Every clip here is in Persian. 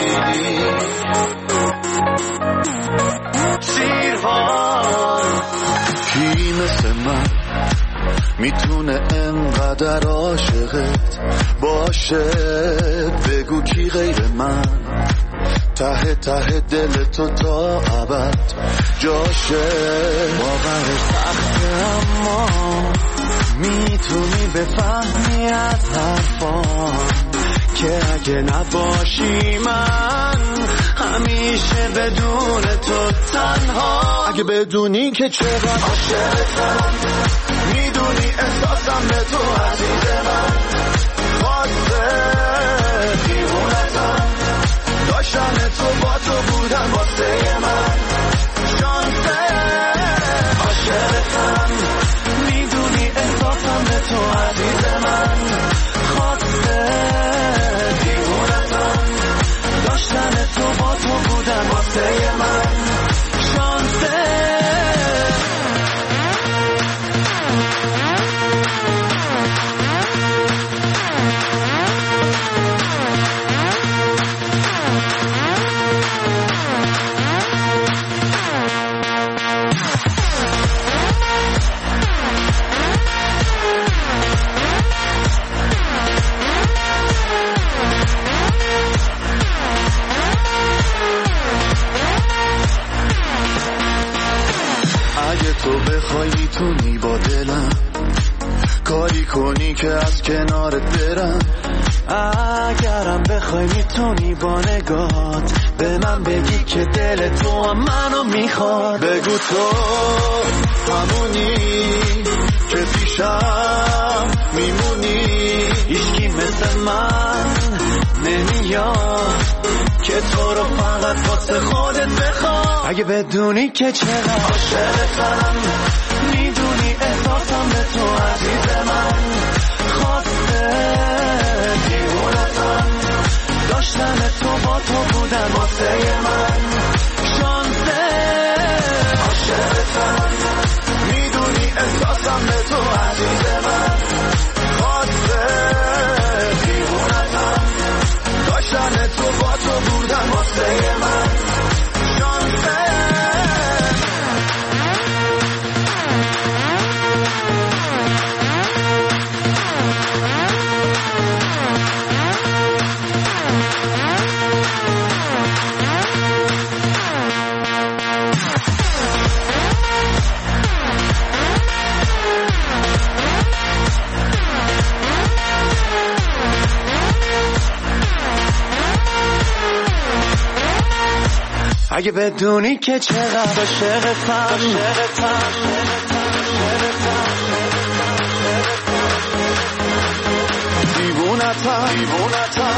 کی مثل من میتونه انقدر عاشقت باشه؟ بگو کی غیر من ته ته دل تو تا ابد جاشه؟ باورش سخته اما میتونی بفهمی از حرفام که اگه نباشی من همیشه بدون تو تنها. اگه بدونی که چقدر عاشقتم، میدونی احساسم به تو عزیز من، خاطره دیوونتم، داشتن تو با تو بودن واسه من شانسه. عاشقتم، میدونی احساسم به تو عزیز من، خاطره دیوونتم، داشتن تو با تو بودن واسه من شانسه. تو بخوای میتونی با دلم کاری کنی که از کنارت برم. اگرم بخوای میتونی با نگات به من بگی که دل تو هم منو میخواد. بگو تو همونی که پیشم میمونی، هیچکی مثل من نمیاد که تو رو فقط واسه خودت بخواد. اگه بدونی که چقدر عاشقتم، میدونی احساسم به تو عزیز من، خاطره دیوونتم، داشتن تو با تو بودن واسه من شانسه. عاشقتم، میدونی احساسم به تو عزیز من، خاطره دیوونتم، داشتن تو با تو بودن واسه من شانسه. اگه بدونی که چقدر عاشقتم، دیوونتم،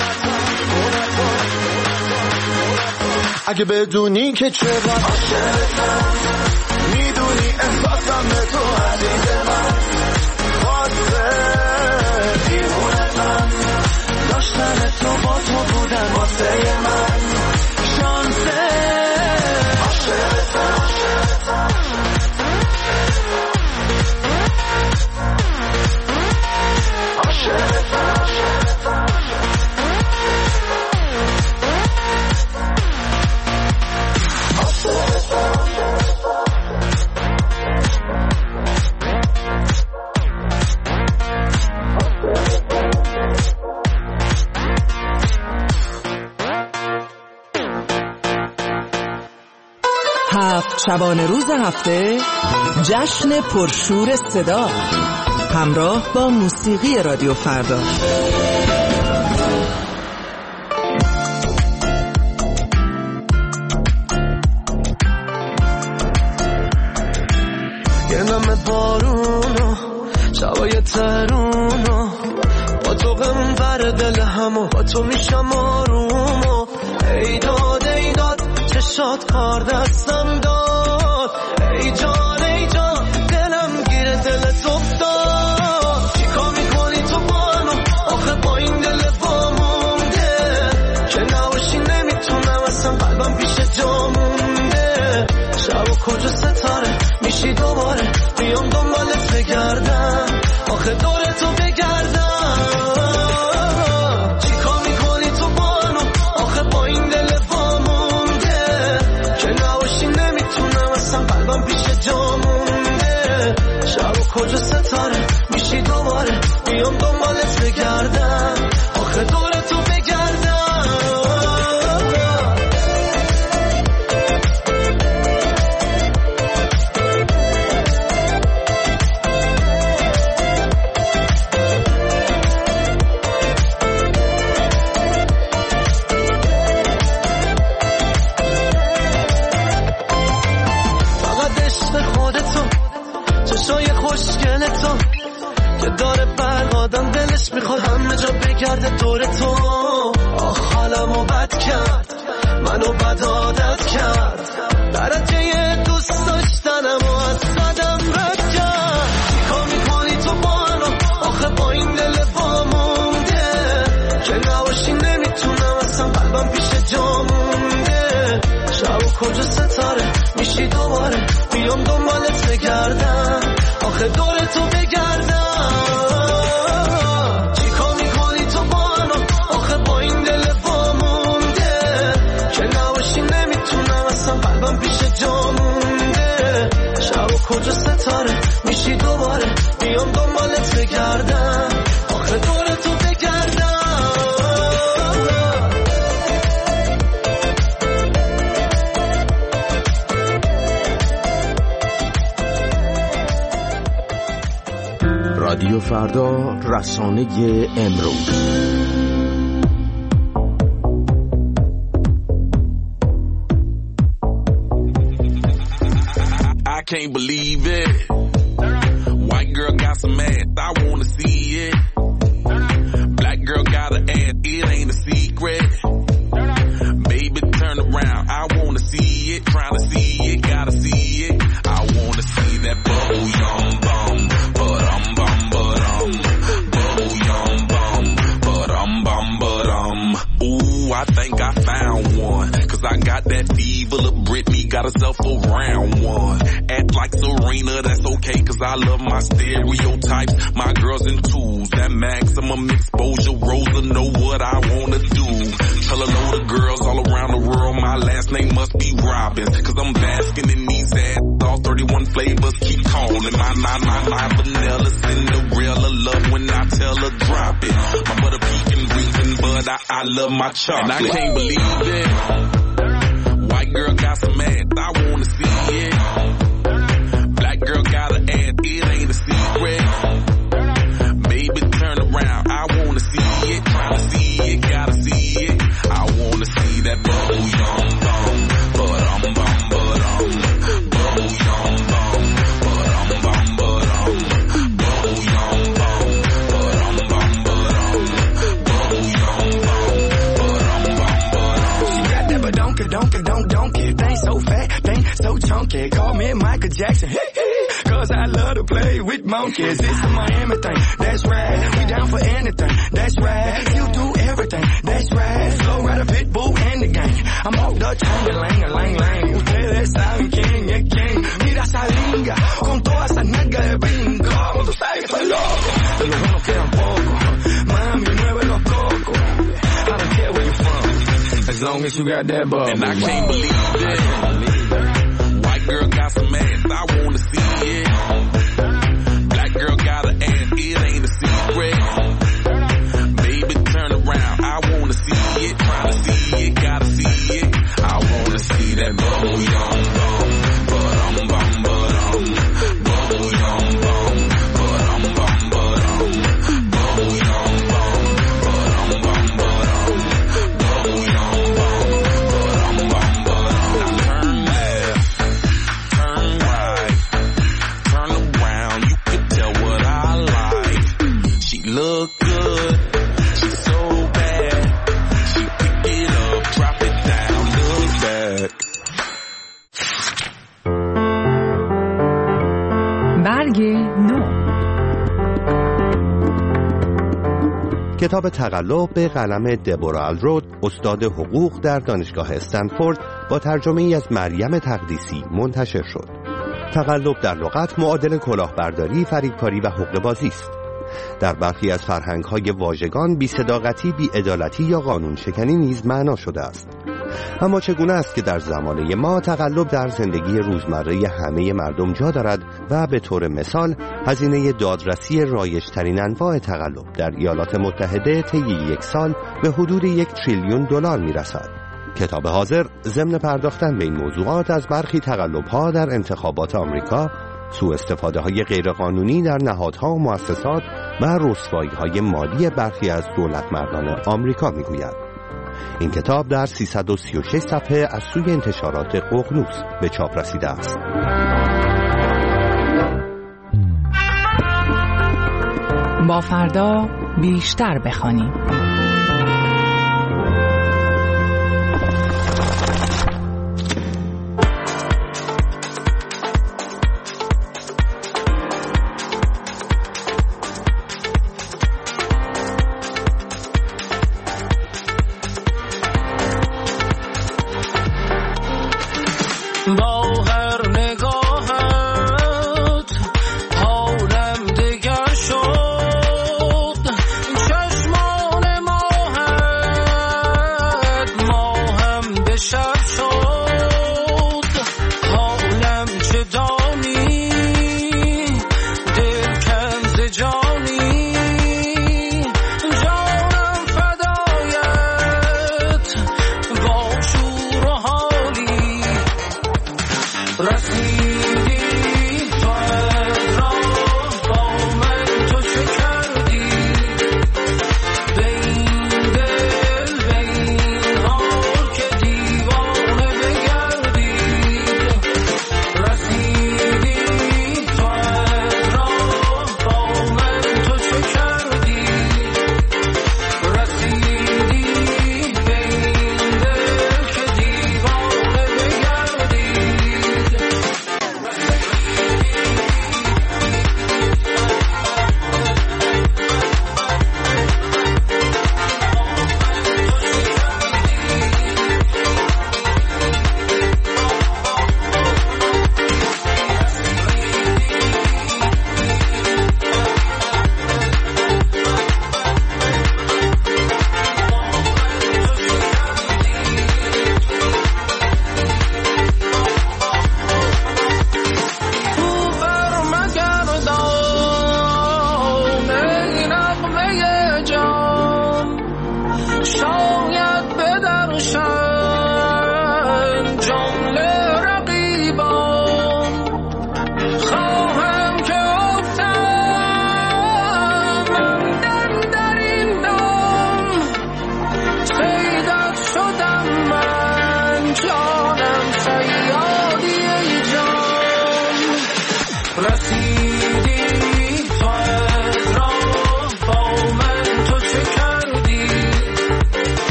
اگه بدونی که چقدر عاشقتم، میدونی احساسم به تو عزیز من، خاطره دیوونتم، داشتن تو با تو بودن واسه من شانسه. عاشقتم، شبانه روز هفته جشن پرشور صدا همراه با موسیقی رادیو فردا. یه نم بارونو شبای ترونو با تو غم بر دل همو با تو میشم آرومو. ای داد ای داد چشات کار دستم داد، ای جان دلم گیره دلت افتاد. چیکار میکنی تو بانو آخه با این دل وامونده که نباشی نمیتونم اصلا قلبم پیش جا مونده. شب و کجا ستاره میشی دوباره بیام دنبالت بگردم آخه دور تو بگردم. چیکار میکنی تو بانو آخه کجا ستاره میشی دوباره بیام دنبالت بگردم آخه دور تو بگردم چشای خوشگل تو که داره برق آدم دلش میخواد همه جا بگرده دور تو آخ حالمو بد کرد منو بد عادت کرد درجه دوست داشتنمو از صدم رد کرد چیکار میکنی تو با منو آخه با این دل با مونده که نباشی نمیتونم اصلا قلبم پیش جا مونده شب و کجا ستاره میشی دوباره بیام دنبالت بگردم آخه دور تو بگردم چیکار میکنی تو با منو آخه با این دل با مونده که نباشی نمیتونم اصلا قلبم پیش جا مونده شب و کجا ستاره میشی دوباره بیام دنبالت بگردم آخه دور تو بگردم رادیو فردا، رسانه امروز. I can't believe it. White girl got some ass, I wanna see it. Black girl got an ass, it ain't a secret. Baby, turn around, I wanna see it. Trying to see it, gotta see it. I wanna see that bubble yum bum. Ooh, I think I found one. Cause I got that fever of Britney, got herself a round one. Act like Serena, that's okay, cause I love my stereotypes. My girls in twos, that maximum exposure. Rosa know what I wanna do. Tell a load of girls all around the world my last name must be Robbins. Cause I'm basking in these ass, all 31 flavors keep calling. My vanilla, Cinderella love when I tell her drop it. My butter pecan reason, but I love my chocolate. And I can't believe it. White girl got some ass, I wanna see it. Black girl got an ass, it ain't a secret. Baby, turn around, I wanna see it. Trying to see it, gotta see it. I wanna see that bubble yum bum, bubble yum bum, bubble yum bum, bubble yum Donkey, thing so fat, thing so chunky. Call me Michael Jackson, cause I love to play with monkeys. It's the Miami thing, that's right. We down for anything, that's right. You do everything, that's right. Flow right a pit bull and the gang. I'm off the chain, lang. Ustedes saben quién es quién. Mira esa linga, con todas esas nalgas de brinco. Tú sabes que estoy loco, de los buenos quedan pocos. Mami, mueve los cocos. I don't care where you're from, as long as you got that bubble. And I can't believe it. White girl got some ass, I wanna see it. Black girl got an ass, it ain't a secret. Baby, turn around, I wanna see it. Trying to see it, gotta see it. I wanna see that bubble yum bum, bubble yum bum, bubble yum bum, bubble yum bum, bubble yum bum. Look good, she's so bad. She pick it up, drop it down, look back. برگ نو. کتاب تقلب به قلم دبورا آلرود، استاد حقوق در دانشگاه استنفورد، با ترجمه ای از مریم تقدیسی منتشر شد. تقلب در لغت معادل کلاهبرداری، فریبکاری و حقه‌بازی است. در برخی از فرهنگ‌های واژگان بی‌صداقتی، بی‌عدالتی یا قانون شکنی نیز معنا شده است. اما چگونه است که در زمانه ما تقلب در زندگی روزمره همه مردم جا دارد و به طور مثال هزینه دادرسی رایج‌ترین انواع تقلب در ایالات متحده طی یک سال به حدود 1 تریلیون دلار می‌رسد. کتاب حاضر ضمن پرداختن به این موضوعات از برخی تقلب‌ها در انتخابات آمریکا، سوء استفاده‌های غیرقانونی در نهادها و مؤسسات و رسوایی‌های مالی برخی از دولتمردان آمریکا می‌گوید. این کتاب در 336 صفحه از سوی انتشارات ققنوس به چاپ رسیده است. با فردا بیشتر بخوانیم.